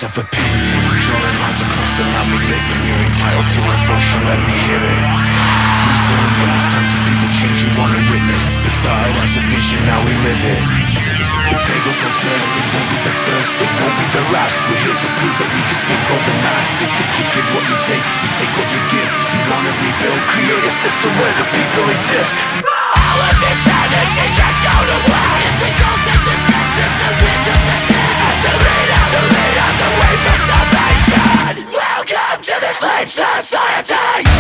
of opinion, drawing lines across the land we live in. You're entitled to enforce, so let me hear it. Resilient, it's time to be the change you wanna witness. It started as a vision, now we live it. The tables will turn, it won't be the first, it won't be the last. We're here to prove that we can speak for the masses. If you give what you take what you give. You wanna rebuild, create a system where the people exist. All of this energy can't go to waste. We don't take the chances, the wind of the sin. As a lead us away from salvation. Welcome to the slave society.